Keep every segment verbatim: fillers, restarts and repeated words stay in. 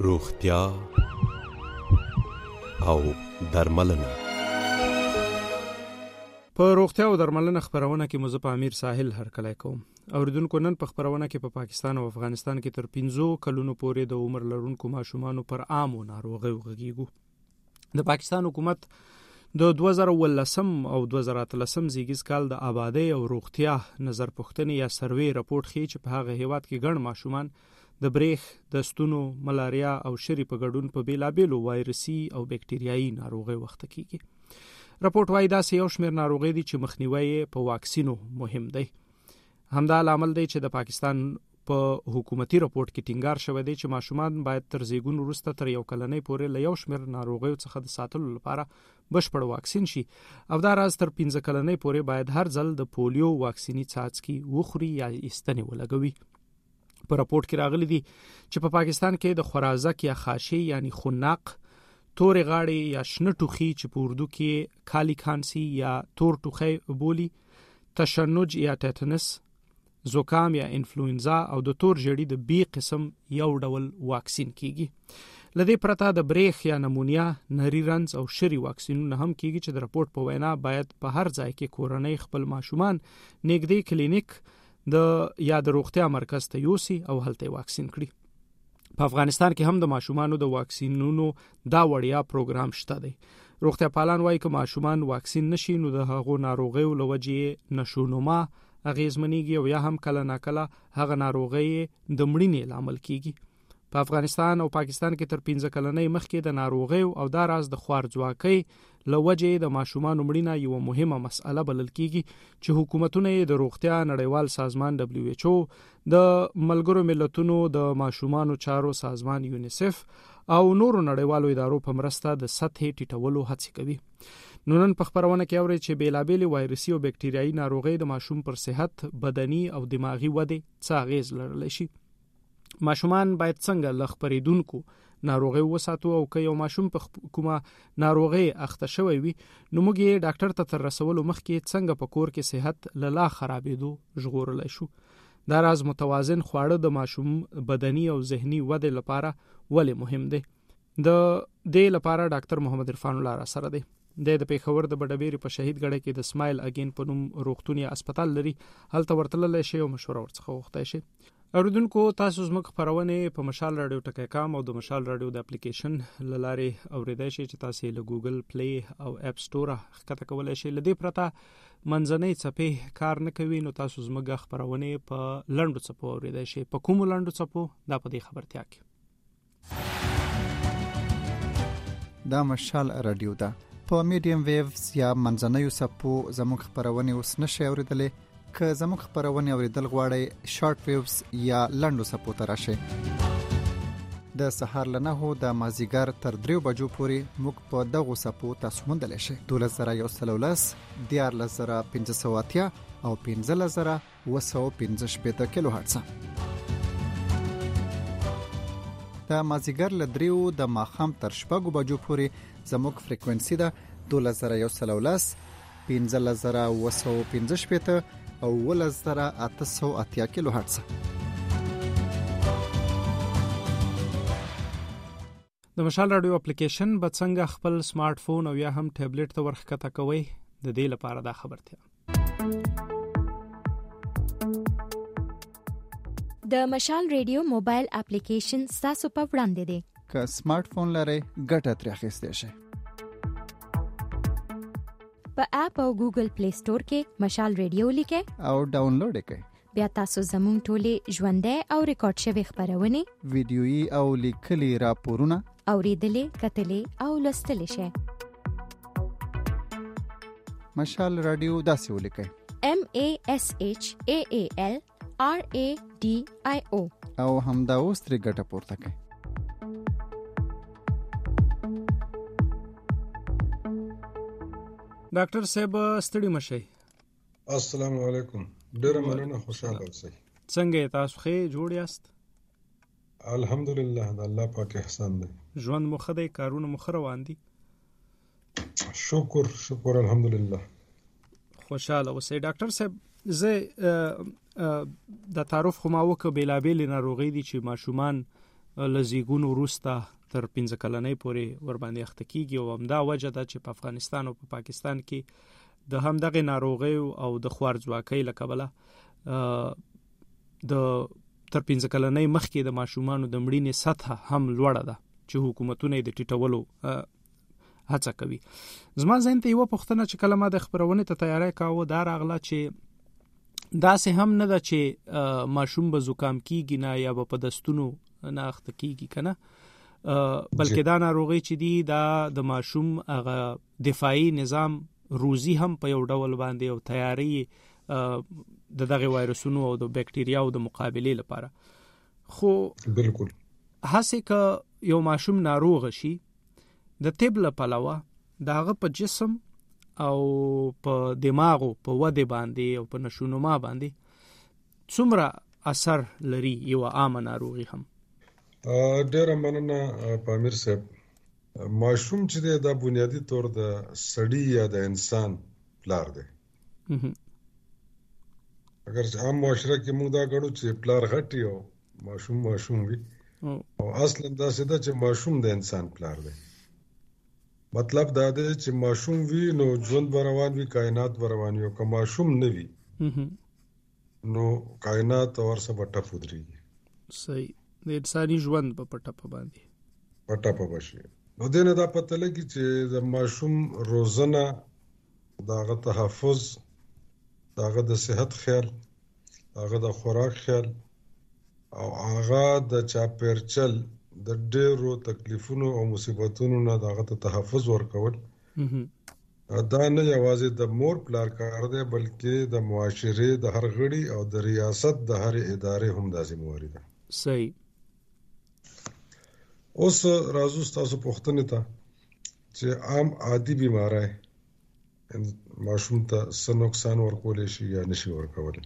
روغتیا او درملنه. په روغتیا او درملنه خبرونه کې مزه په امیر ساحل هرکلی کوم. اوریدونکو نن په خبرونه کې په پا پاکستان او افغانستان کې تر پنځو کلونو پورې د عمر لرونکو ماشومانو پر عامو ناروغیو غږیږو. د پاکستان حکومت د دوه زره ولسم او دوه زره اتلسم زیږیز کال د آبادی او روغتیا نظر پوښتنې یا سروې راپورټ ښیي چې په هغه هیواد کې ګڼ ماشومان د بریخ، د ستونو، ملاریا او شری په ګډون په بیلابیلو وایرسي او بکټریايي ناروغیو وخت کېږي. راپورټ وايي داسې یو شمېر ناروغۍ دي چې مخنیوي په واکسینو مهم دی. همدا لامل دی چې د پاکستان په حکومتي راپورټ کې ټینګار شوی دی چې ماشومان باید تر زیږون وروسته تر یو کلنۍ پورې له یو شمېر ناروغیو څخه د ساتلو لپاره بشپړ واکسین شي او دا راز تر پنځه کلنۍ پورې باید هر ځل د پولیو واکسیني څاڅکي وخوري یا ایستنې ولګوي. په راپورټ کې راغلي دي چې په پاکستان کې د خورازک یا خاشي یعنی خناق، تورې غاړې یا شنه ټوخي چې په اردو کې کالی کانسی یا تور ټوخی بولی، تشنج یا ټیټنس، زکام یا انفلوئنزا او د تور ژړی د بی قسم یو ډول واکسین کیږي. لدې پرته د بریخ یا نمونیا، نری رنځ او شری واکسینونه هم کیږي چې د راپورټ په وینا باید په هر ځای کې کورنۍ خپل ماشومان نږدې کلینیک د یا د روغتیا مرکز ته یوسي او هلته واکسین کړي. په افغانستان کې هم د ماشومانو د واکسینونو دا وړیا پروګرام شته دی. روغتیا پالان وایي که ماشومان واکسین نشي نو د هغو ناروغیو له وجې نشونما اغیزمنېږي او یا هم کله ناکله هغه ناروغي د مړینې لامل کیږي. په افغانستان او پاکستان کې تر پنځه کلنۍ مخکې د ناروغیو او دا راز د خوارځواکۍ له وجې د ماشومانو مړینه یو مهمه مسأله بلل کیږي چې حکومتونه د روغتیا نړیوال سازمان دبلیو ایچ او، د ملګرو ملتونو د ماشومانو چارو سازمان یونیسف او نورو نړیوالو ادارو په مرسته د سطحې ټیټولو هڅې کوي. نو نن په خبرونه کې اوري چې بیلابېلې وایرسي او بکټریايي ناروغۍ د ماشوم پر صحت، بدني او دماغي وده څه اغیز لرلی شي. ماشومان باید څنګه له خپرېدونکو ناروغۍ وساتو او که یو ماشوم په کومه ناروغۍ اخته شوی وي نو موږ یې ډاکټر ته تر رسولو مخکې څنګه په کور کې صحت له لا خرابېدو ژغورلی شو. دا راز متوازن خواړه د ماشوم بدني او ذهني وده لپاره ولې مهم دی. د دې لپاره ډاکټر محمد عرفان الله را سره دی. د پیښور د بډبېری په شهید ګړی کې د سمایل اگین په نوم روغتون یا هسپتال لري، هلته ورتللی شي او مشوره ورڅخه وغوښتی شي. اوریدونکو تاسو زموږ خبرونه په مشال رادیو ټکی کام او د مشال رادیو د اپلیکیشن له لارې اوریدای شئ چې تاسو له ګوګل پلی او اپ سټور ښکته کولی شئ. له دې پرته منځنۍ څپې کار نه کوي نو تاسو زموږ خبرونه په لنډو څپو اوریدای شئ. په کومو لنډو څپو دا په دې خبرتیا کې دا مشال رادیو ده. په میډیم ویوز یا منځنیو څپو زموږ خبرونه اوس نشئ اوریدلی. که زموږ خبرونه اوریدل غواړئ شارټ ویوز یا لنډو څپو ته راشئ. د سهار له نهو د مازدیګر تر دریو بجو پورې موږ په دغو څپو تاسو موندلی شئ. دولس زره یو سل او لس، دیارلس زره پنځه سوه اتیا او پنځلس زره اوه سوه پنځه شپېته کیلو هرټزه. د مازدیګر له دریو د ماښام تر شپږو بجو پورې زموږ فریکوینسي ده دولس زره یو سل او لس، پنځلس زره اوه سوه پنځه شپېته او اوولس زره اته سوه اتیا کیلو هرټزه. د مشال رادیو اپلیکیشن به څنګه خپل سمارټ فون او یا هم ټابلیټ ته ورښکته کوئ، د دې لپاره دا خبرتیا. د مشال رادیو موبایل اپلیکیشن ستاسو په وړاندې دی. که سمارټ فون لرئ ګټه ترې اخیستی شئ. په اپ او ګوګل پلی سٹور کې مشال رادیو لیکئ او ډاونلوډ یې کړئ. بیا تاسو زموږ ټولې ژوندۍ او ریکارډ شوې خبرونه، ویډیويي او لیکلي راپورونه اوریدلې، کتلې او لوستلی شئ. مشال رادیو داسې ولیکئ: M A S H A A L R A D I O او همدا اوس ترې ګټه پورته کړئ. ډاکټر صاحب ستړي مشئ. السلام علیکم. ډېر مننه، خوشاله اوسئ. څنګه تاسو ښه جوړ یاست؟ الحمدلله، د الله پاک احسان دی. ژوند مو ښه دی، کارونه مو ښه روان دي؟ شکر شکر الحمدلله. خوشاله اوسئ. ډاکټر صاحب زه د تعارف خو ما وکړ بیلابېلې ناروغۍ دي چې ماشومان لزیګونو وروسته تر پنځه کلنۍ پورې ور باندې اخته کیږي او همدا وجه ده چې په افغانستان او په پا پاکستان کې د همدغه ناروغي او د خوارځواکۍ له کبله د تر پنځه کلنۍ مخکې د ماشومانو د مړینې سطح هم لوړه ده چې حکومتونه د ټیټولو هڅه کوي. زما ذهن ته یو پوښتنه چې کله ما د خبرونې ته تیاری کاوه دا راغله چې داسې هم نه ده چې ماشوم به زکام کیږي نه یا به په دستونو نه اخته کیږي کنه، بلکې دا ناروغي چې دی دا د ماشوم هغه دفاعي نظام روزي هم په یو ډول باندې او تیاری د دغه وایرسونو او د بکټریاو د مقابله لپاره. خو بالکل هڅه ک یو ماشوم ناروغ شي د طب له پلوه داغه په جسم او په دماغ او په وده باندې او په نشونما باندې څومره اثر لري یو عام ناروغي هم؟ ډېر مننه پامیر صاحب. ماشوم چې دی دا بنیادی طور د سړی یا د انسان پلار دی. اگر عام معاشره کې موږ دا غواړو چې پلار غټي او ماشوم ماشوم وي او اصلا دا څه ده چې ماشوم د انسان پلار دی. مطلب دا دی چې ماشوم وي نو ژوند روان وي، کائنات روان وي، او که ماشوم نه وي نو کائنات ورسره بټه فودريږي. صحیح. د انساني ژوند په پټه باندې پټه په بشي. نو دینه دا پته لګي چې د ماشوم روزنه، داغه تحفظ، داغه د صحت خیال، داغه د خوراک خیال او هغه د چاپیرچل د ډېرو تکلیفونو او مصیبتونو نه داغه ته تحفظ ورکول دا نه یوازې د مور پلار کار دی بلکې د معاشره د هر غړي او د ریاست د هر ادارې هم د ذمہواری ده. صحیح. اوس راځو تاسو پوښتنه ته چې عام عادي بیماری ماشوم ته څه نقصان ورکول شي یا نشي ورکول.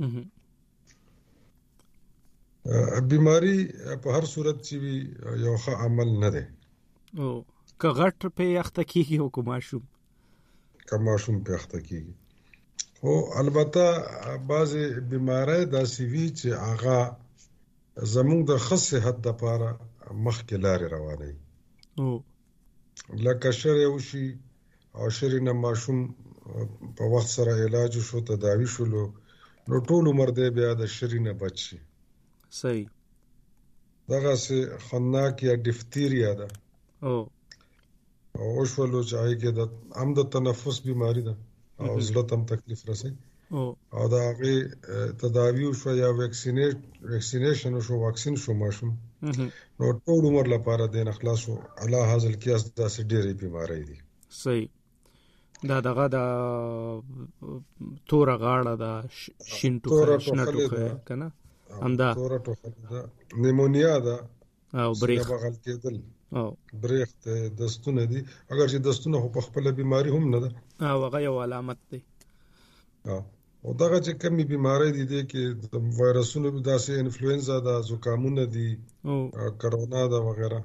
بیماری په هر صورت چې یو ښه عمل نه دی. او که غټ په اخته کیږي او که ماشوم که ماشوم په اخته کیږي. خو البته بعضی بیماری داسې وي چې هغه زموږ د ښه صحت لپاره مخکې لارې روانوي. او لکه شر یو شي او شر نه ماشوم په وخت سره علاج شو، تداوی شولو، نو ټول عمر دی بیا د شر نه بچ شي. صحیح. دغه سه خناک یا ډفتیریا ده او او شولو چې هغه د هم د تنفس بیماری ده او زړه ته تکلیف رسي او دا هغه تداوی شو یا ویکسینیټ ویکسینیشن شو، واکسین شو ماشوم، نو ټول عمر لپاره د اخلاص او الله حاصل کیاس داسې ډېرې بیماری دي. صحیح. دا دغه د تور غاړه د شینټو شنټو کنه همدا تور ټوخه ده، نیمونیا ده او بریخ بغل کېدل او بریخ ته دستونه دي. اگر چې دستونه په خپل بیماری هم نه ده او هغه یو علامت دی. او دغه چې کمی بیماری دي دي کې د وایرسونو داسې انفلوئنزا ده، زکامونه دي، کرونا ده وغیرہ.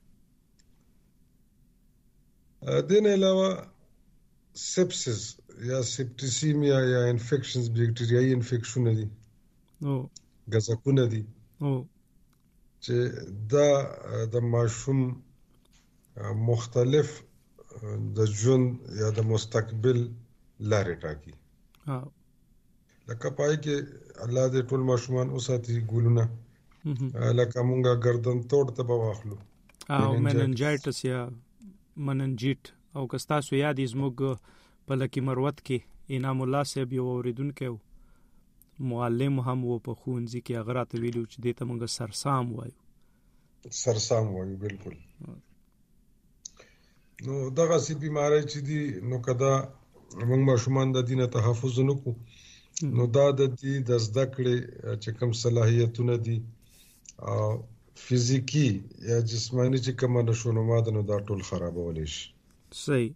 دین علاوه سپسس یا سپټیسیمیا یا انفیکشنز، بیکټریايي انفیکشن دي او غزکونه دي او چې دا د ماشوم مختلف د ژوند یا د مستقبل لارې ټاکي. ها لکه پای کې الله دې ټول ماشومان اوساتي ګولونه لکه مونږه گردن توړ ته بواخلو او مننجایټس یا مننجیټ او کستاسو یادې زموږ په لکی مروت کې انعام الله صاحب یو اوریدونکو معلم هم و په خونځي کې هغه راته ویلو چې دې ته مونږ سرسام وایو. سرسام وایو بالکل. نو دغه سي بیماری چې دي نو کدا موږ ماشومان د دینه تحفظ نکو نو دا د دې د زده کړې چې کوم صلاحیتونه دي او فزیکی یا جسمانی چې کوم نشونما ده نو دا ټول خرابول شي. صحیح.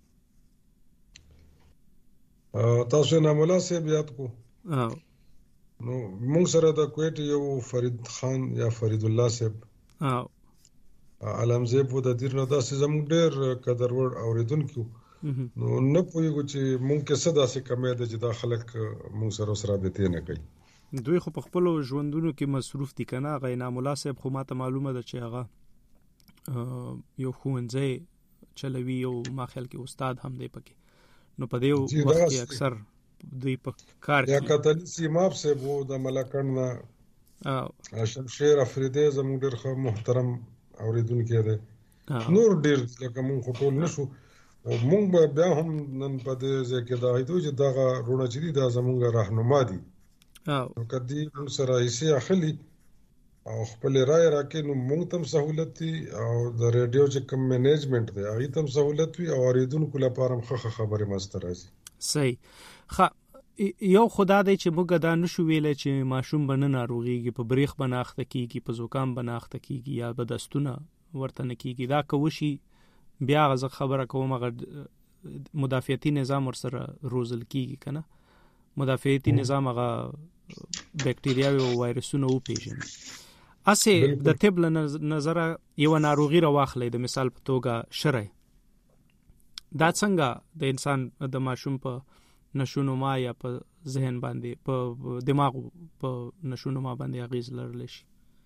تاسو نه مولا صاحب یاد کو نو موږ سره د کوټ یو فرید خان یا فرید الله صاحب او علمزه په د دیر نه داسې زموږ ډېر قدرور اوریدونکو نو نه پوهیږو چې موږ کې څه داسې کمې ده چې دا خلک موږ سره سره به ته نه کوي. دوی خو په خپل ژوندونو کې مصروف دي کنه. غي ناملا صاحب خو ماته معلومه ده چې هغه یو ښوونځی چلوي او ما خیال کې استاد هم دی پکې. نو په دې وخت کې اکثر دوی په کار کې یا کتلی سیماب سے وو د ملکن نه شمشیر افریدی زموږ ډېر محترم اوریدونکو دی. نور ډېر لکه مونږ ټول نشو مونږ بیا هم نن په دې ځکه دا هیته چې دا رونه چې دا زموږ راهنما دي او کدی موږ سره هیڅ اخلي او خپل رائے راکې نو موږ تم سہولت دي او د ریډیو چې کوم منیجمنت دی هغه تم سہولت وي او اوریدونکو لپاره مخه خبره مسترازي. صحیح. خ یو خدا دی چې موږ دا نشو ویلې چې ماشوم بنه ناروغيږي په بریخ بناخته کیږي په زوکام بناخته کیږي یا بدستونه ورته نه کیږي. دا کوشي بیا غزه خبره کوم غ مدافعتي نظام ورسره روزل کیږي کنه. مدافعتي نظام هغه بکټیریا او وایرسونه او پیژني. اسه د طب له نظر یو ناروغي راوخلې د مثال په توګه شری دا څنګه د انسان د ماشوم په نشونما یا په ذهن باندې په دماغ په نشونما باندې اغیز لرلی شي.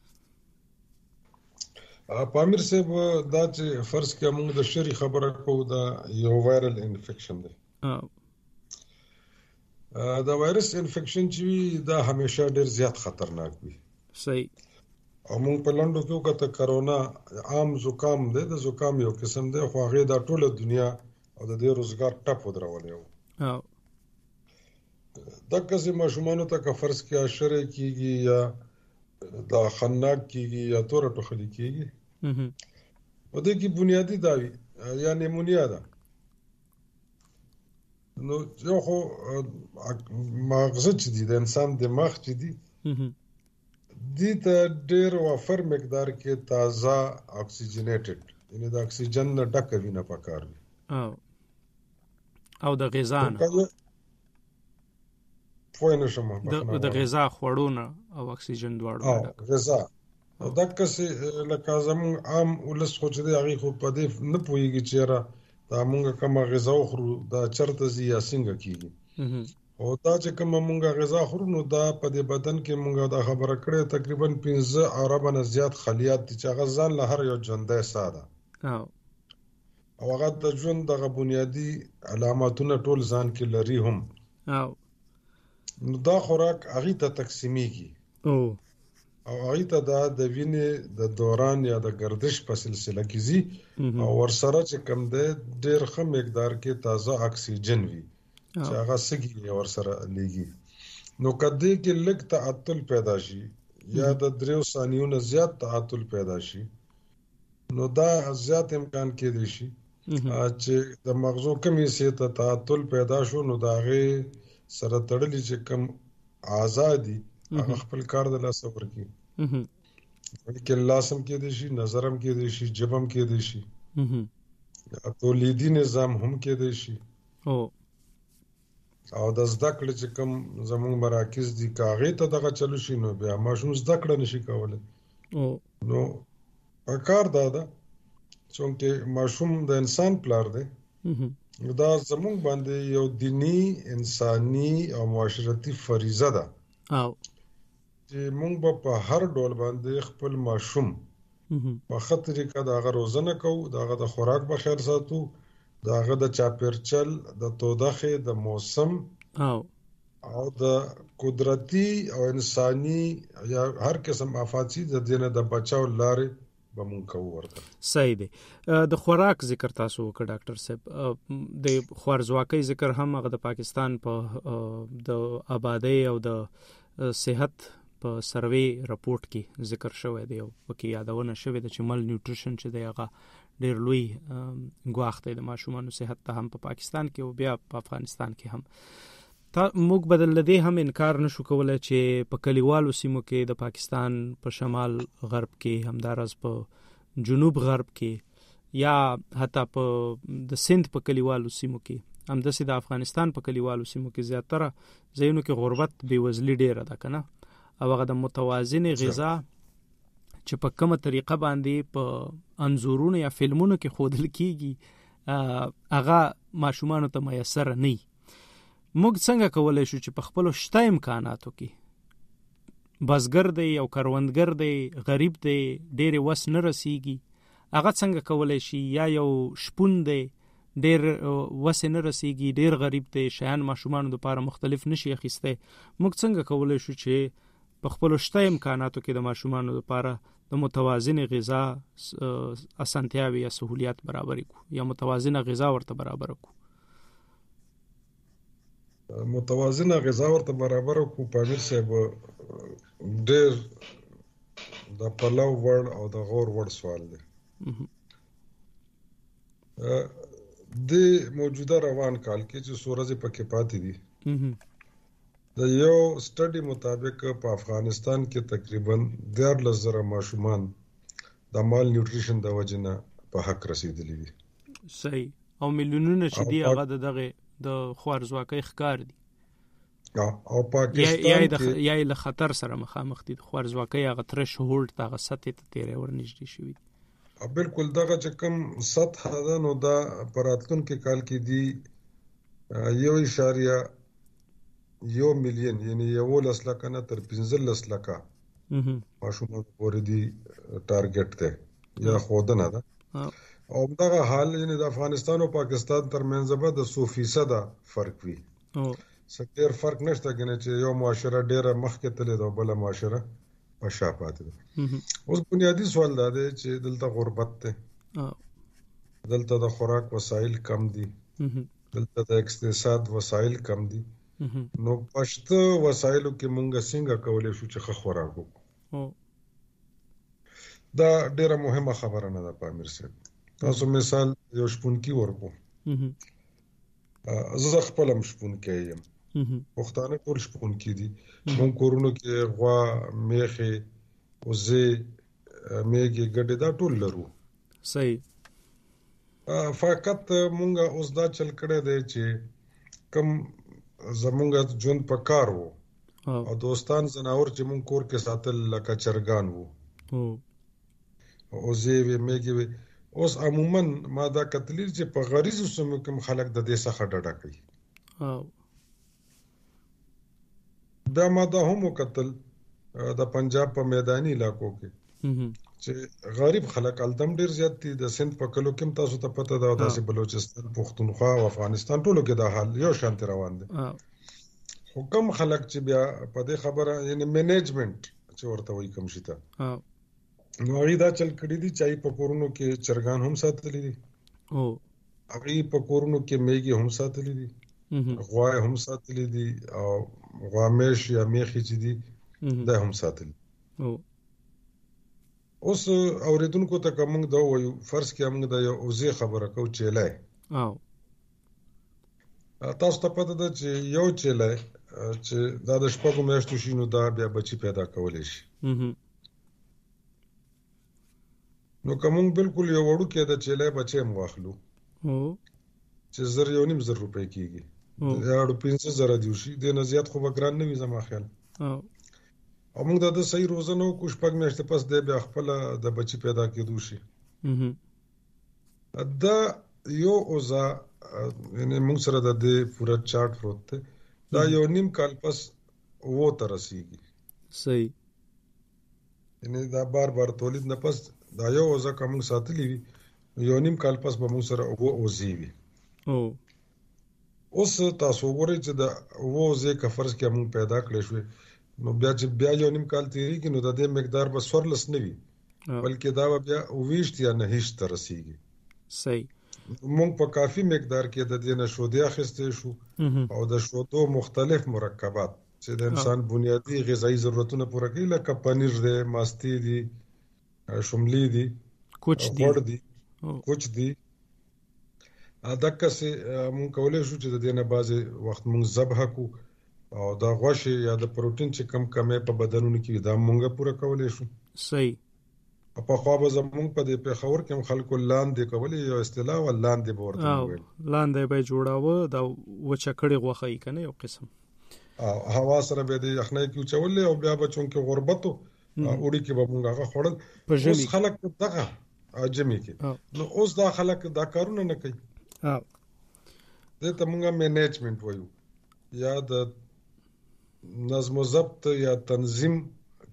پامیر صاحب دا چې فرض کې موږ د شری خبره کوو دا یو وایرل انفیکشن دی. دا وایرس انفیکشن چې دا همیشه ډیر زیات خطرناک وي. صحیح. او موږ په لندو کې وکړه کرونا عام زکام دی د زکام یو قسم دی خو هغه د ټوله دنیا او د دې روزګار ټپ ودرولې و. او دغه چې ماشومانو ته که فرض کې اشره کیږي یا دا خناک کیږي یا تور ټوخلی کیږي او د کی بنیادی داوی یا نیمونیا ده. نو یو خو مغز چې دی د انسان دماغ چې دی دې ته ډېر وفر مقدار کې تازه اکسیجنیټډ یعنی د اکسیجن نه ډک وینه پکار وي او او د غذا نه پوه نه شم د غذا خوړونه او اکسیجن دواړو او غذا او دغه څه لکه زموږ عام ولس خو چې هغه خو په دې نه پوهیږي چې را دا مونږه کومه غذا خورو دا چرته زی یا څنګه کیږي او دا چې کومه مونږه غذا خورو نو دا په دې بدن کې مونږه دا خبره کړې تقریبا پنځه اربه نه زیات خلیات دي چې هغه ځان له هر یو ژوندۍ ساده او او هغه د ژوند دغه بنیادی علاماتونه ټول ځان کې لري هم او نو دا خوراک هغه ته تقسیمیږي او او هغه ته دا د وینې د دوران یا د گردش په سلسله کې زی او ورسره چې کم ده ډېر ښه مقدار کې تازه اکسیجن وي چې هغه سګي ورسره لګي نو کدی کې لږ تعطل پیدا شي یا د دریو ثانیو نه زیات تعطل پیدا شي نو دا زیات امکان کې دی شي چې د مغزو کمی سي ته تعطل پیدا شو نو دا غي سره تړلې چې کم آزادي هغه خپل کار د لاس ورکی کې لاسم کې دي شي نظرم کې دي شي جبم کې دي شي تولیدي نظام هم کې دي شي او او د زده کړې چې کوم زموږ مراکز دي کاغې ته دغه چلو شي نو بیا ماشوم زده کړه نشي کولای او نو کار دا ده چې ماشوم د انسان پلار دی دا زموږ باندې یو دینی انساني او معاشرتي فریضه ده او چې موږ په هر ډول باندې خپل ماشوم په خطر کې داغه روزنه کوو داغه د خوراک به خیر ساتو داغه د چاپیرچل د تودخه د موسم او او د قدرتي او انساني یا هر قسم آفاتي د دینه د بچاو لارې به مونږ کوو ورته. صحیح دی. د خوراک ذکر تاسو وکړ ډاکټر صاحب د خوارزواکۍ ذکر هم هغه د پاکستان په د آبادی او د صحت په سروې راپورټ کې ذکر شوی دی او پکې یادونه شوی د چې مل نیوټریشن چې دی هغه ډېر لوی ګواښ دی د ماشومانو صحت ته هم په پاکستان کې او بیا په افغانستان کې هم. تا موږ بدل لدی هم انکار نشو کولای چې په کلیوالو سیمو کې د پاکستان په شمال غرب کې همدارس په جنوب غرب کې یا حتی په د سند په کلیوالو سیمو کې همداسې د افغانستان په کلیوالو سیمو کې زیاتره ځایونو کې غربت بیوزلي ډیره ده کنه او هغه د متوازن غذا چې په کومه طریقه باندې په انزورونو یا فلمونو کې خودل کیږي هغه ماشومانو ته میسر نه. موږ څنګه کولای شو چې په خپل شته امکاناتو کې بزګر دی او کروندګر دی غریب دی ډېر وس نه رسیږي هغه څنګه کولای شي یا یو شپون دی ډېر وس نه رسیږي ډېر غریب دی شیان ماشومان د لپاره مختلف نشي اخیسته موږ څنګه کولای شو چې په خپل شته امکاناتو کې د ماشومان لپاره د متوازن غذا اسانتیاوي یا سہولیات برابر کړو یا متوازن غذا ورته برابر کړو متوازن غذا ورته برابر کړو پامیر صاحب ډېر د پلو ور او د غور ور سوال دی د موجوده روان کال کې چې سورزه پکې پاتې دي د یو سټډي مطابق په افغانستان کې تقریبا دیارلس زره ماشومان د مال نیوټریشن د وجنه په حق رسیدلي دي صحیح او میلیونونه چې دی هغه دغه د خوارزواکۍ ښکار دي او پاکستان کې یا له خطر سره مخامخ دي خوارزواکۍ هغه تر شهولت هغه سطح ته تیرې ورنږدې شوی بالکل دغه چې کوم سطح ده نو دا پراتلونکو کال کې دی یو اشاریه یو میلیون یعنی یو لس لکه نه تر پنځلس لکه ماشومان پورې دی ټارګټ ده یا خودنه ده او دغه حال یعنی د افغانستان او پاکستان ترمنځ به د سو فیصد فرق وي او څه فرق نشته کنه چې یو معاشره ډیره مخکې تللی ده بل معاشره په شا پاتې ده اوس بنیادی سوال دا دی چې دلته غربت ده دلته د خوراک وسایل کم دي دلته د اقتصاد وسایل کم دي نو پښتو وسایلو کې مونږ څنګه کولای شو چې ښه خوراک وکړو دا ډیره مهمه خبره نه ده پامیر صاحب تاسو مثال یو شپونکی ورکو زه خپل هم شپونکی یم پښتانه ټول شپونکی دي مونږ کورونو کې غوا میخه وزې میږي ګډه دا ټول لرو صحیح فقط مونږ اوس دا چل کړه دی چې کم زمونږ جون په کار وو او دوستان زناور چې مونږ کور کې ساتل لکه چرګان وو او زه وی میږي اوس عموما ما دا کتلی چې په غریزو سمو کوم خلک د دې څخه ډډه کوي دا ما دا هم وکتل د پنجاب په میداني علاقو کې چې غریب خلک الدم ډیر زیات دي د سند په کلو کې تاسو ته پته ده داسې بلوچستان پښتونخوا او افغانستان ټولو کې دا حال یو شانت روان دي حکم خلک چې بیا په دې خبره یعنی مینجمنت چې ورته وایي کوم شي ته نو هغه دا چل کړی دي چې په کورونو کې چرګان هم ساتلي دي او هغه په کورونو کې میږي هم ساتلي دي غوا هم ساتلي دي او غوامیش یا میخي چې دي دا هم ساتلي او اوس اوریدونکو ته کوم دا وایو فرض کې موږ دا یو اوزه خبره کو چیلای او تاسو ته پته ده چې یو چیلای چې دا د شپږو میاشتو شینو دا بیا بچی پیدا کولای شي نو کوم بالکل یو وړو کې دا چیلای بچي هم واخلو او چې زر یو نیم زر روپۍ کیږي یا اړو پنځه زره دی شي د نه زیات خو بګران نه وي زما خیال او او موږ د صحیح روزنه کو شپږ میاشتې پس د بیا خپل د بچی پیدا کېدو شي دا یو اوزا یعنی موږ سره د دې پورا چارت پروت دی دا یو نیم کال پس وو ترسيږي صحیح یعنی دا بار بار تولید نه پس دا یو اوزا کوم ساتلی وي یو نیم کال پس به موږ سره وو اوزي وي او اوس تاسو وګورئ چې دا وو زه کفرز کې موږ پیدا کړی شو نو بیا چې بیا یو نیم کال تیری کې نو د دې مقدار به سورلس نه وي بلکې دا بیا ویشت یا نه هیڅ ترسيږي صحیح موږ په کافي مقدار کې د دې نشودي اخیستې شو او د شودو مختلف مرکبات چې د انسان بنیادی غذایی ضرورتونه پوره کوي لکه پنیر دی ماستی دی شملي دی کوچ دی غوړ دی کوچ دی دغه څه موږ کولای شو چې د دې نه بعضي وخت موږ ذبح کو او دا غوښه یا د پروتین چې کم کمې په بدنونو کې دا مونږه پوره کولای شو صحیح په خو به زمونږ په دې په خبر کې خلکو لاندې کولې یو اصطلاح ولاندې ورته ویل لاندې به جوړاوه دا وچکړې غوښه یې کنه یو قسم او هوا سره به د یخنۍ کې چولې او بیا بچون کې غربتو وړي کې به مونږه خړل اوس خلک دغه اجمي کې نو اوس دا خلک دا کارونه نه کوي ها دې ته مونږه مینجمنت وایو یا د نظم و ضبط یا تنظیم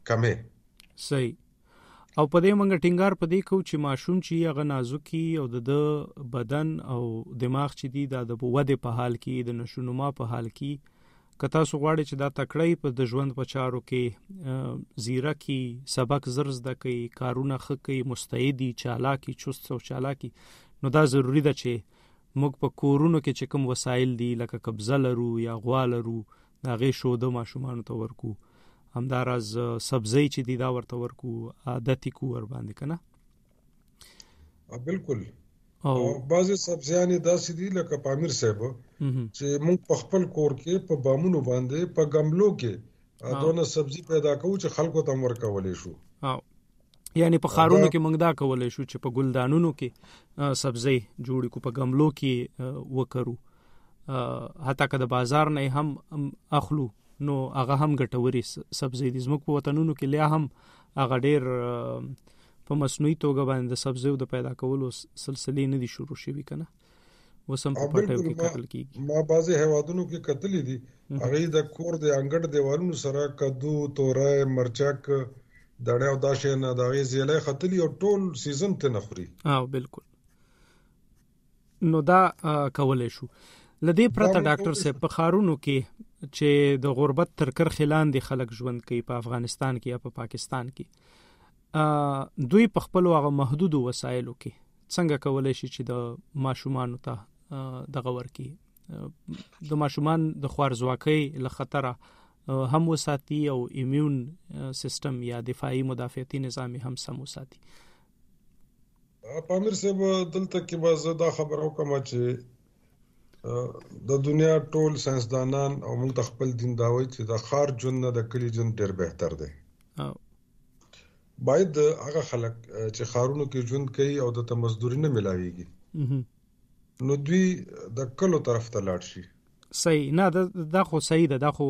کمې. صحیح. او په دې منګه ټینګار په دې کو چې ماشوم چې هغه نازکی او د بدن او دماغ چې دی د بوده په حال کې د نشونما په حال کې کته سو غواړي چې دا تکړه په د ژوند په چارو کې زیرکی سبق زرز د کوي کارونه خکې مستعدي چالاکی چست او چالاکی نو دا ضروری ده چې موږ په کورونو کې چې کوم وسایل دي لکه قبضه لرو یا غوا لرو دا غي شو د ماشومان ته ورکو همداراز سبزی چې دی دا ورته ورکو عادتي کو ور باندې کنه. بالکل. او بعضی سبزیان داسې دي لکه پامیر صاحب چې موږ په خپل کور کې په بامونو باندې په گملو کې دونه سبزی پیدا کوو چې خلکو ته ورکولې شو. او یعنی په خارونو کې موږ دا کولای شو چې په ګلدانونو کې سبزی جوړ کو په گملو کې وکړو حتی که د بازار نه هم اخلو نو هغه هم ګټوري سبزی دي. زموږ په وطنونو کې لیا هم هغه ډېر په مصنوعي توګه باندې سبزیو د پیدا کولو سلسله نه دي شروع شوي کنه. وسم په پټو کې قتل کیږي. ما بعضی هوادونو کې قتل دي هغه د کور د انګړ دیوالونو سره کدو تورای مرچک دړې او داشه نه دغه زیلې خطلی او ټول سیزن ته نخري. اه بالکل. نو دا کولای شو لدی پرته ډاکټر صاحب په خارونو کې چې د غربت تر کرخ لاندې خلک ژوند کوي په افغانستان کې یا په پاکستان کې دوی په خپل هغه محدود وسایلو کې څنګه کولای شي چې د ماشومان ته دغه ورکی د ماشومان د خوارزواکۍ له خطره هم وساتي او ایمیون سیستم یا دفاعي مدافعتي نظام هم سم وساتي. پامیر صاحب دلته کې باز دا خبرو کوم چې د دنیا ټول ساينسدانان او موږ خپل دین داوي چې د خار جون نه د کلی جون ډېر بهتر دی. باید هغه خلک چې خارونو کې ژوند کوي او د مزدوري نه ملاويږي نو دوی د کلو طرف ته لاړ شي. صحیح. نه دا خو صحیح ده. دا خو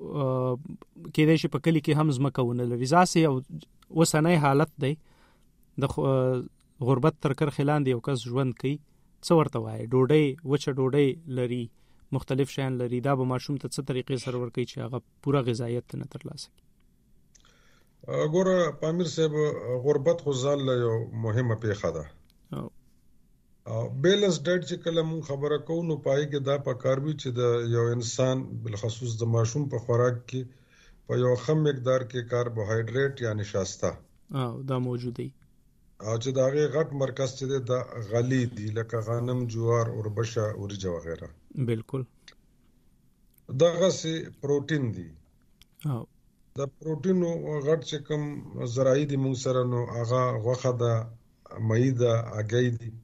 کې د شي په کلی کې هم زمکونه لري ځاسي او وسنۍ حالت دی د غربت تر کر خلاندې یو کس ژوند کوي څو ورته وای ډوډۍ وچه ډوډۍ لري مختلف شیان لري دا به ماشوم ته څه طریقې سره ورکوي چې هغه پوره غذایت نه ترلاسه کوي. ګوره پامیر صاحب غربت خو ځان له یو مهمه پیښه ده او بیلنس ډایټ چې کله مون خبره کوو نو پای کې دا پکار وي چې د یو انسان بالخصوص د ماشوم په خوراک کې په یو کم مقدار کې کاربوهایډریټ یا نشاسته او دا موجود دی او چې دا غي غټ مرکز چې د غلی دی لکه غنم جوار اوربشه اورجه وغیرہ. بالکل. دغه سي پروتین دی او د پروتینو غټ چې کوم زراعي دي موږ سره نو هغه غوخه ده مې ده اګي دي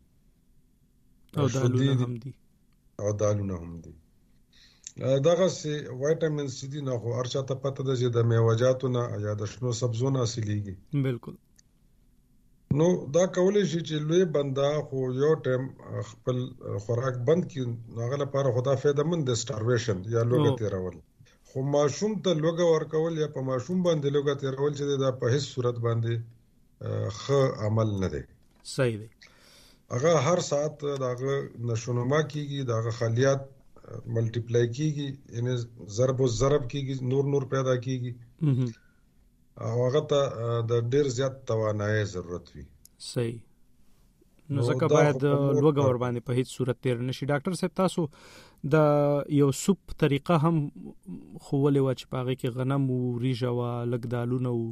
او دالونه هم دي او دالونه هم دي. دغه سي وټامین سي دي نه خو ارچا ته پته ده چې د میوه‌جاتو نه یا د شنو سبزونو حاصلېږي. بالکل. نو دا کولای شي چې لوی بندا خو یو ټیم خپل خوراک بند کړي هغه لپاره خدا فایده مند سټارویشن یا لوګه تیرول خو ماشوم ته لوګه ورکول یا په ماشوم باندې لوګه تیرول چې دا په هیڅ صورت باندې ښه عمل نه دی. صحیح دی. هغه هر ساعت داغه نشونما کیږي داغه خلیات ملټیپلای کیږي یعنی ضرب او ضرب کیږي نور نور پیدا کیږي او هغه ته د ډیر زیات توانایي ضرورت وي. صحیح. نو ځکه باید لوګه ور باندې په هیڅ صورت تیر نشي. ډاکټر صاحب تاسو د یو سوپ طریقه هم خولې و چې پاغه کې غنم او ریجه او لګدالونه او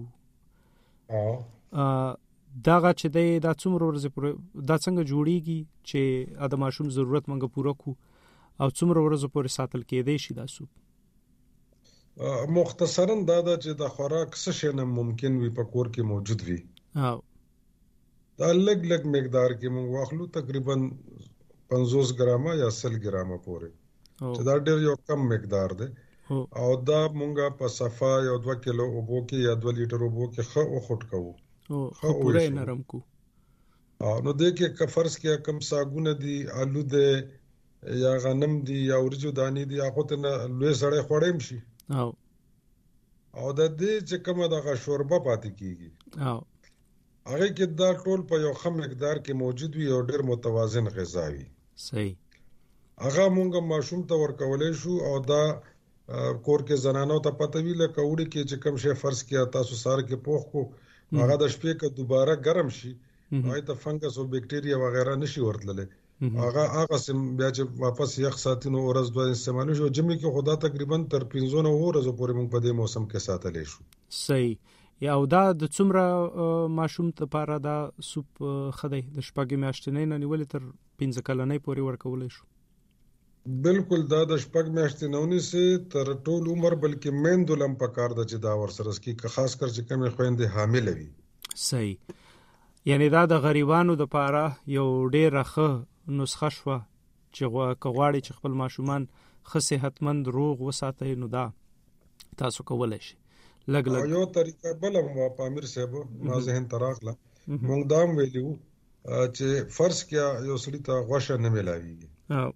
ا داغه چې د څومره ورځې پورې دا څنګه جوړیږي چې د ماشوم ضرورت منګه پوره کو او څومره ورځې پورې ساتل کېدای شي دا سوپ. مختصراً دا دا چې د خوراک څه شی نه ممکن وي په کور کې موجود وي. او دا لګ لګ مقدار کې موږ واخلو تقریبا پنځوس ګرامه یا سل ګرامه پورې چې دا ډېر یو کم مقدار دی او دا موږ په صفا یو دوه کیلو اوبو کې یا دوه لیټر اوبو کې خو خټ کوو او پوره نرم کو او نو دې کې فرض کې کم ساګونه دي آلو دي یا غنم دي یا ورجو دانی دي هغه ته لوی سړی خوړیم شي او او د دې چې کومه دغه شوربه پاتې کیږي او هغه کې دا ټول په یو کم مقدار کې موجود وي او ډېر متوازن غذا وي. صحیح. هغه مونږه ماشوم ته ورکولای شو او دا کور کې زنانو ته پته وی لکه وړي کې چې کم شي فرض کیا تاسو سار کې پوخ کو هغه د شپې کې دوباره ګرم شي هغه ته فنګس او بکټیریا وغیرہ نشي ورتللی هغه هغه سم بیا چې واپس یخ ساتینو ورځ دوه استعمال شو جمعې کې خدا تقریبا تر پنځه نو ورځې پورې موږ په دې موسم کې ساتلې شو. صحیح. یا او دا د څومره ماشوم ته لپاره دا سوپ خدای د شپږ میاشتې نه نیولې تر پنځه کلنې پورې ورکولې شو؟ بالکل دا د شپږ میاشتې نه ونیسي تر ټول عمر بلکې میندولم په کار د چې دا ورسره سکی که خاص کر چې کومې خويندې حامل وي. صحیح. یعنی دا د غریبانو د لپاره یو ډېر ښه نسخه شو چې غواړي چې خپل ماشومان ښه صحتمند روغ وساتي نو دا تاسو کولای شئ. لګ لګ یو طریقه بل هم په امیر صاحب ما ذهن تراغله مونږ دام ویلو چې فرض کیا یو سړی ته غوښه نه ملاويږي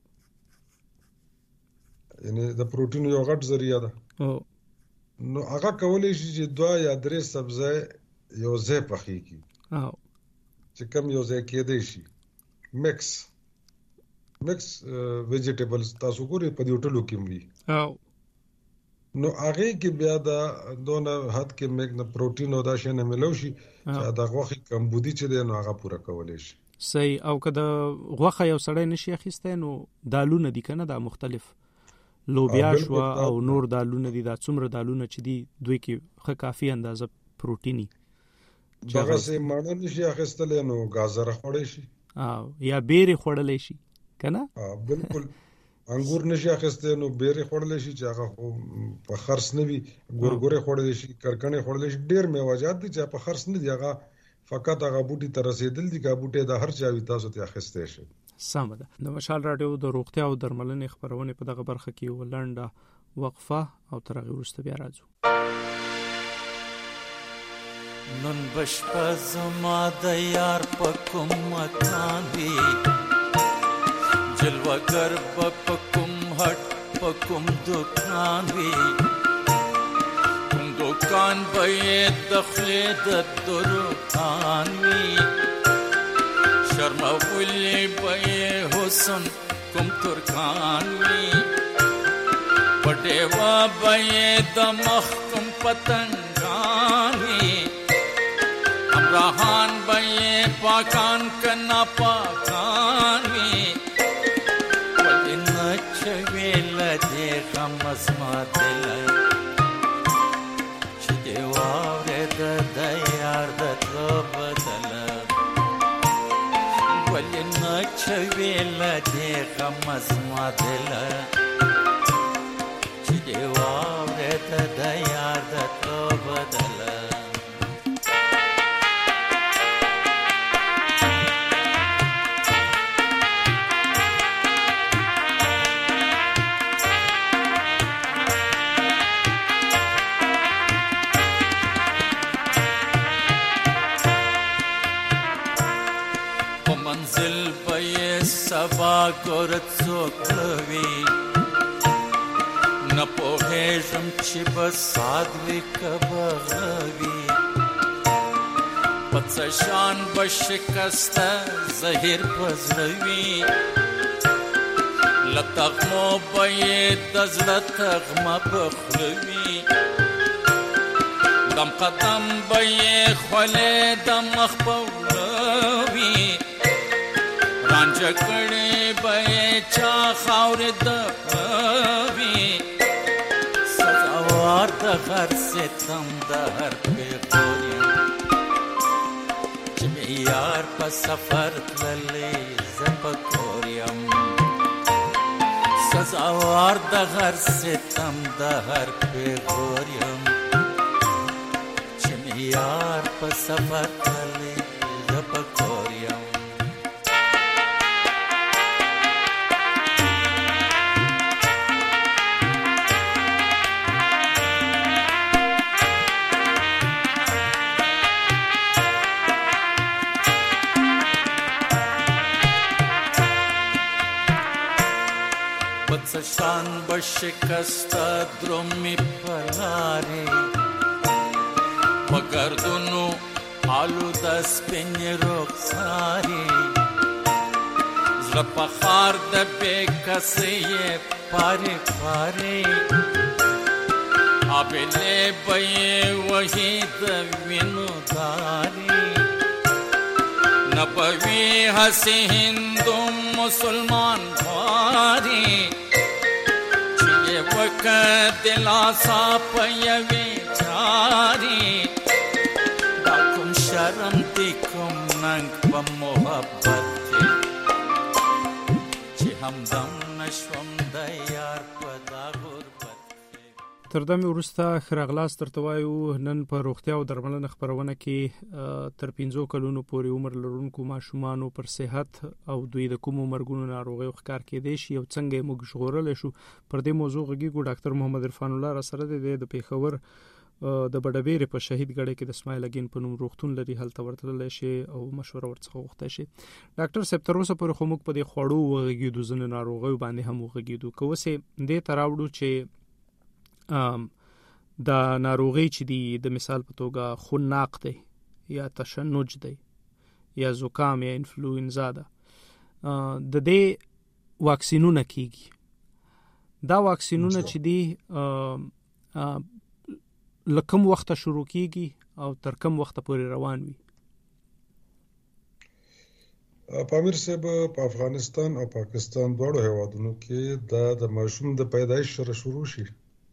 یعنی د پروتین یو غټ ذریعہ ده نو هغه کولای شي چې دوا یا درې سبزی یو ځای پخې کی چې کم یو ځای کې دی شي مکس مکس ویجیټیبلز تاسو ګورئ په دې ټولو کې وي نو هغه کې بیا دا دونه حد کې مګ نه پروتین او دا شی نه ملو شي چې دا غوښه کمبودي چې دی نو هغه پوره کولای شي. صحیح. او کله غوښه یو سړی نشي اخیسته نو دالونه دي کنه دا مختلف لوبیا شو او نور دالونه دي دا څومره دالونه چې دي دوی کې ښه کافي اندازه پروتینی هغه سي مانه نشي اخیستل نو گازر خوړې شي او یا بیري خوړلې شي کنه. بالکل. انګور نشي اخیسته نو بیري خوړلې شي چې هغه په خرڅ نه وي ګورګورې خوړلې شي کرکنې خوړلې شي ډېر میوه‌جات دي چې په خرڅ نه دي هغه فقط هغه بوټي تر رسیدل دي کا بوټي د هر چا وي تاسو ته اخیسته شي. سم ده. د مشال رادیو د روغتیا او درملنې خبرونه په دغه برخه کې ولنډه وقفه او تر هغه وروسته بیا راځو. نن بشپا زما د یار په کوم مکان وی جلوه گر په کوم هټ په کوم دکان وی کوم دکان به دخلې د درکان وی شرم ولې به حسن کوم ترکان وی پټېوا به د مخ کوم پتنګان وی امراهان به پاکان کنا پاکان وی ولنه چویل دې غمز ما دل چې دی واره د یار د بدل ولنه چویل دې غمز ما دل چې دی واره د یار د بدل سبا ګورت څوکوي نه پوهېږم چې بس سادوي کبغوي پڅ شان بشکسته زهیر پزړوي لتغمو به د زړه تغمه بخلوي دم قدم به خولې د مخ پولوي رانج کړي به چا خاور د وی سزاوار د هر ستم د هر په خوري چې یار په سفر تللې زپ کوریم سزاوار د هر ستم د هر په خوریم چې یار په سفر تللې زپ کوریم شان بشکستا درومی پلاری وگردونو آلو دست پینی رخساری زرپا خار ده بے کسی پاره پاره آبله بې وهي د وینو داري نبوي هسي هندو مسلمان باري چې وکړ دلاسا پيوي چاري دا کوم شرم دې کوم ننګ په محبت کې چې همدم نشوم د یار په دا غربت تر دمه ورسته خرغلاس ترته وایو نن په روغتیا او درملنه خبرونه کې تر پنځو کلونو پورې عمر لرونکو ماشومان پر صحت او دوی د کومو مرګونو ناروغیو ښکار کېدې شي او څنګه موږ ژغورل شو پر دې موضوع غږیږو ډاکټر محمد عرفان الله را سره د پیښور د بډبېره په شهید ګړې کې د اسماعیل اگین په نوم روغتون لري هلته ورتلل شي او مشوره ورڅخه غوښته شي ډاکټر صاحب تر اوسه پورې خو موږ په دې خوړو وغږیدو ځنه ناروغیو باندې هم وغږیدو کوسه دې تراوړو چې دا ناروغي چې دی د مثال په توګه خناق دی یا تشنج دی یا زکام یا انفلوئنزا ده د دې واکسینونه کیږي دا واکسینونه چې دی لکم وخت شروع کیږي او تر کم وخت پورې روان وي پامیر صاحب په افغانستان او پاکستان دواړو هیوادونو کې دا د ماشوم د پیدایش سره شروع شي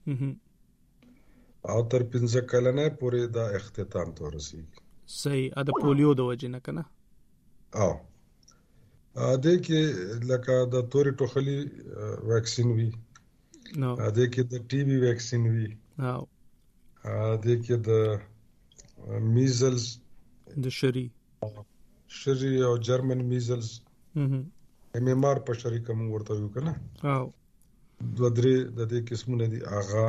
او تر پنځه کلنه پورې دا اختتام ته ورسیږي صحیح ا د پولیو د وجې نه کنه او ا دې کې لکه د توري ټوخلي ویکسین وی نو ا دې کې د ټي بي ویکسین وی او ا دې کې د میزلز د شری شری او جرمن میزلز هم ام ام ار په شریکه مو ورته یو کنه او دوه درې د دې قسمونه دي اغا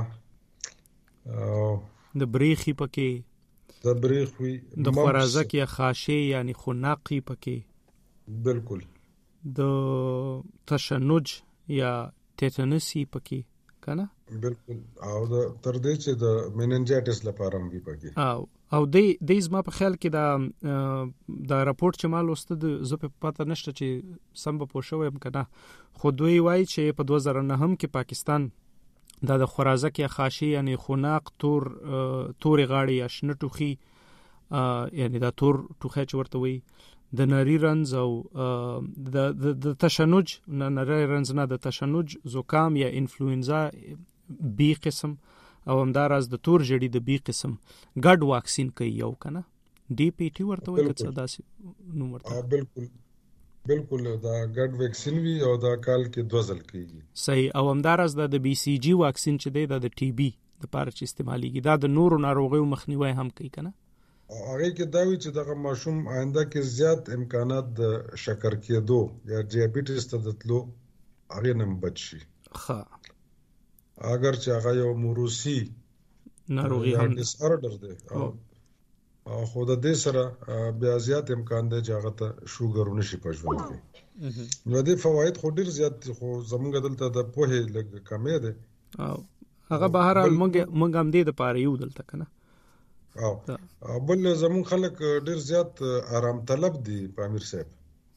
او د بریخي پکې د بریخي د خرازک یا خاشه یعنی خناقي پکې بالکل د تشنج یا تیتانسی پکې کنه بالکل او د تر دې چې د میننجایټس لپاره هم وي پکې او او د دې زما په خیال کې دا دا راپورټ چې مال واستد زه په پته نشته چې سم به پوښوم کنه خو دوی وایي چې په دوه زره نه هم کې پاکستان دا د خرازک یا خاشي یعنی خناق تور تور غاړي یا شنه ټوخي یعنی دا تور ټوخه چې ورته وي د نری رنز او د د تشنج نه نری رنز نه د تشنج زکام یا انفلوئنزا بی قسم او همداراز د تور جړی د بی قسم ګډ واکسین کوي یو کنه ډي پی ټي ورته وایي چې داسې نو ورته بالکل بالکل دا ګډ ویکسین وی او دا کال کې دوه ځل کیږي صحیح او همداراز د بی سی جی واکسین چې دی د ټي بي د پاره چې استعماليږي دا د نورو ناروغیو مخنیوي هم کوي کنه هغه کې دا وی چې دغه ماشوم آینده کې زیات امکانات د شکر کېدو یا ډیابټیس ته دتلو هغه نه بچ شي ښه اگر چې هغه یو موروثي ناروغي هم ډیس اورډر دی او خو د دې سره بیا زیات امکان دی چې هغه ته شوګر ونشي پښول کې نو د فواید خو ډیر زیات خو زمونږ دلته د پوهې لګ کمې ده او هغه بهر موږ موږ هم دې د پاره یو دلته کنه او بل زمون خلک ډیر زیات آرام طلب دي پامیر صاحب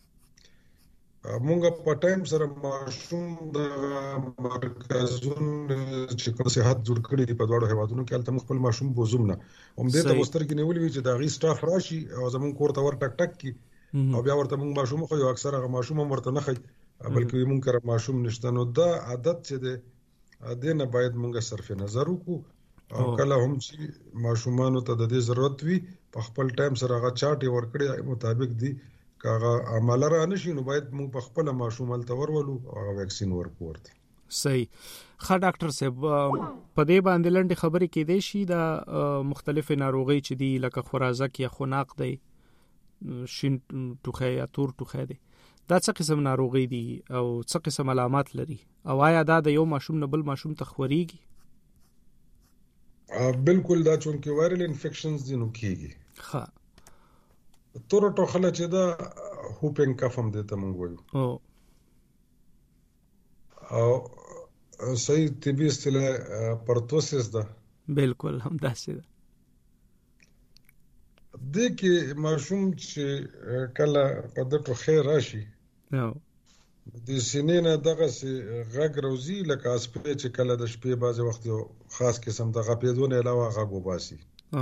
مونږ په ټایم سره ماشوم د مرکزون چې کوم صحت جوړ کړی دی په دواړو هیوادونو کې البته خپل ماشوم بوزوم نه هم دې ته وستر کې نیولې چې دا غي سټاف راشي او زمون کور ته ور ټک ټک کی او بیا ورته مونږ ماشوم خو یو اکثر هغه ماشوم ورته نه خي بلکې مونږ کر ماشوم نشته نو دا عادت چې دی دینه باید مونږ صرف نظر وکړو او کله هم چې ماشومان ته د دې ضرورت وي په خپل ټایم سره هغه چاټي ور کړی مطابق دی کاغه عمل را نشي نو باید موږ په خپل ماشومان ته ورولو او ویکسین ورکورته صحیح ښه ډاکټر صاحب په دې باندې لنډه خبرې کې دی شي دا مختلف ناروغي چې دی لکه خرازک یا خناق دی شین ټوخه یا تور ټوخه دی دا څه قسم ناروغي دي او څه قسم علامات لري او آیا دا د یو ماشوم نه بل ماشوم ته خوريږي بالکل دا چونکه وایرل انفیکشنز دي نو کیږي ښه تور ټوخله چې دا هوپینګ کف هم دته مونږ وایو او صحیح طبي اصطلاح پرتوسس ده بالکل هم داسې ده د کې ماشوم چې کله په د ټوخه راشي نو د سینې نه دغه سي غږ راوځي لکه اسپې چې کله د شپې بعضې وخت یو خاص قسم د غپېدو نه علاوه غږ وباسي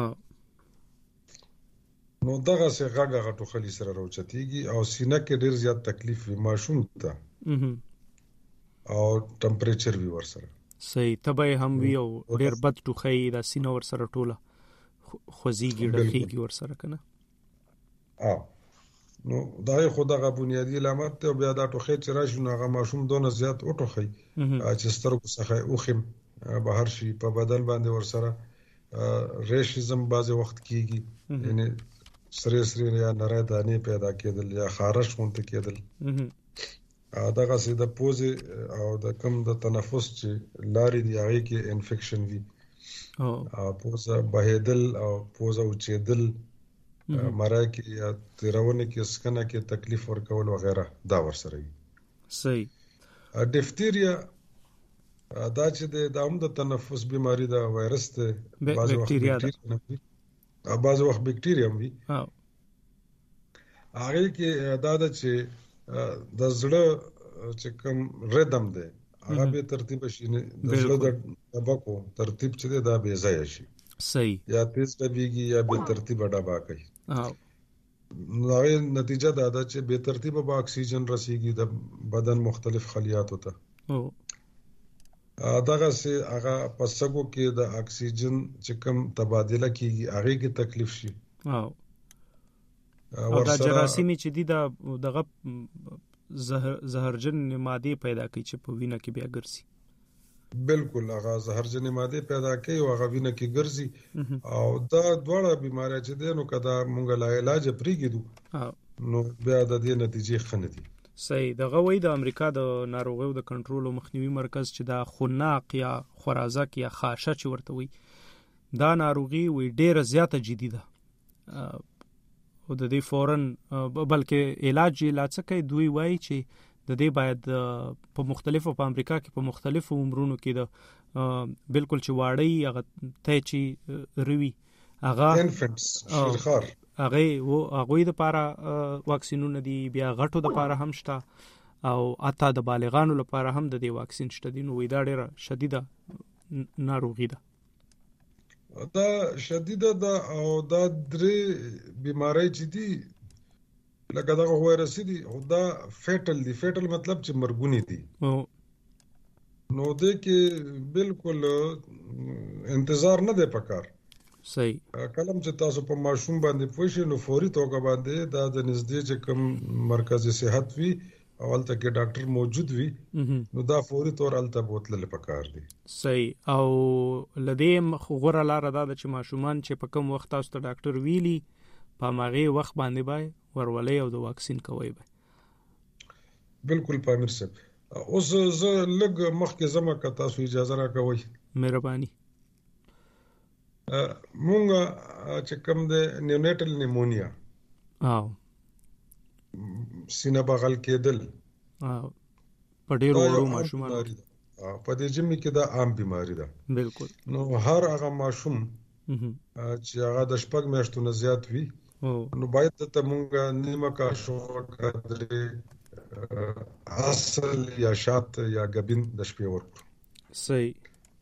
نو دغه سي غږ هغه ټوخلي سره راوچتېږي او سینه کې ډېر زیات تکلیف وي ماشوم ته او ټمپریچر وي ورسره صحیح تبه هم وي او ډېر بد ټوخی د سینه ورسره ټوله خوځېږي ډکېږي ورسره که نه او نو دا یې خو دغه بنیادي علامت دی او بیا دا ټوخی چې راشي نو هغه ماشوم دونه زیات وټوخی چې سترګو څخه یې اوښیم بهر شي په بدن باندې ورسره ریشیزم بعضې وخت کېږي یعنې سرې سرې یا نری دانې پیدا کېدل یا خارش غونته کېدل دغسې د پوزې او د کم د تنفس چې لارې دي هغې کې انفیکشن وي پوزه بهېدل او پوزه وچېدل مرای کې یا تیرونه کې سکنه کې تکلیف ورکول وغیرہ دا ورسره وي صحیح ډیفتیریا دا چې د هم د تنفس بیماری دا وایرس ده بعض وخت بکټیریا بعض وخت بکټیریا هم وي هغه کې دا د چې د زړه چې کوم ردم ده هغه به ترتیب شي د زړه د دبکو ترتیب چې دا به ځای شي صحیح یا تیز دبیږي یا به ترتیب ډبا کوي نو نتیجه دا ده چې به ترتیب به اکسیجن رسیږي د بدن مختلف خلیاتو ته دغه سي هغه پسګو کې د اکسیجن چې کوم تبادله کیږي هغه کې تکلیف شي او دا جراثیمي چې دي دا دغه زهرجن ماده پیدا کوي چې په وینه کې بیا ګرځي بالکل هغه زهرجن ماده پیدا کوي او هغه وینه کې ګرځي او دا دواړه بیماری چې دي نو کدا مونږ لا علاج پریږدو نو بیا د دې نتیجې خنه دي صحیح دغه وای د امریکا د ناروغیو د کنټرول او مخنیوي مرکز چې دا خناق یا خرازک یا خاشه چې ورته وي دا ناروغي وي ډیره زیاته جدي ده او د دې فورن بلکې علاج علاج کوي دوی وایي چې د دې باید په مختلفو په امریکا کې په مختلفو عمرونو کې د بالکل چې واړی هغه ته چې روي هغه انفنټس شیرخوار هغه و هغه د لپاره واکسینونه دي بیا غټو د لپاره هم شته او اته د بالغانو لپاره هم د دې واکسین شته دي نو دا ډیره شدیده ناروغي ده دا شدیده ده او دا درې بیماری چې دي لکه دا وایرس دي او دا فیټل دي فیټل مطلب چې مرګونی دي نو دې کې بالکل انتظار نه دی پکار صحیح کلم چې تاسو په ماشوم باندې پوښی نو فوري توګه باندې دا د نږدې چې کوم مرکزی صحت وي اول ته کې ډاکټر موجود وي نو دا فوري تور الته بوتل پکار دي صحیح او لدیم غوړه لار دا چې ماشومان چې په کوم وخت تاسو ته ډاکټر ویلي په ماغه وخت باندې بای ورولې او د واکسین کوي به بالکل پامیر صاحب اوس زه لګ مخکې زما که تاسو اجازه راکوي مهرباني مونږ چې کوم د نیونیټل نیمونیا او سینه بغل کېدل او په ډېرو ورو ماشومان په دې جمع کې دا عام بیماری ده بالکل نو هر هغه ماشوم چې هغه د شپږ میاشتو نه زیات وي نو باید ته مونږ نیمه کا شو کړې اصل یا شات یا غبین د شپې ورکړو صحیح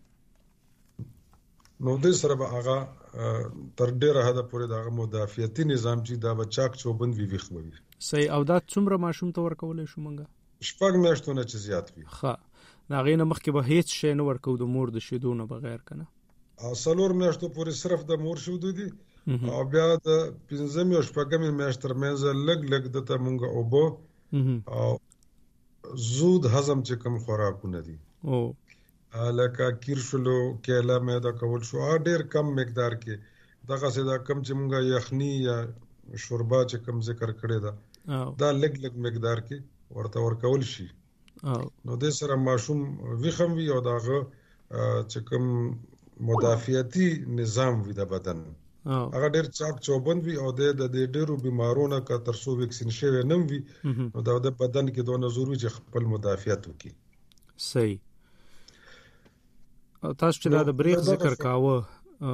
نو دې سره به هغه تر ډیره حد پورې دا مدافعتي نظام چې دا بچاک چوبند وی ویخ وي صحیح او دا څومره ماشوم ته ورکولې شو مونږه شپږ میاشتو نه چې زیات وي ښه دا غینه مخکې به هیڅ شی نه ورکو د مور د شیدو نه بغیر کنه او څلور میاشتو پورې صرف د مور شیدو دي او بیا د پنځم او شپږم میاشت ترمنځ لګ لګ د ته مونږه اوبو او زود هضم چې کوم خوراکونه دي او لکه کیرشلو کېله مې دا کول شو ډېر کم مقدار کې دغه څه دا کم چې مونږه یخنی یا شوربا چې کوم ذکر کړی دا دا لګ لګ مقدار کې ورته ورکول شي نو د سره ماشوم ویخم وی او داغه چې کوم مدافعتي نظام وي د بدن هغه ډېر چاک چوبند وي او د ډېرو بیمارونو کا ترسو ویکسین شوی نه وي نو دا د بدن کې دوه ضروري چې خپل مدافعت وکړي صحیح تاسو چې دا د بریک ذکر کاوه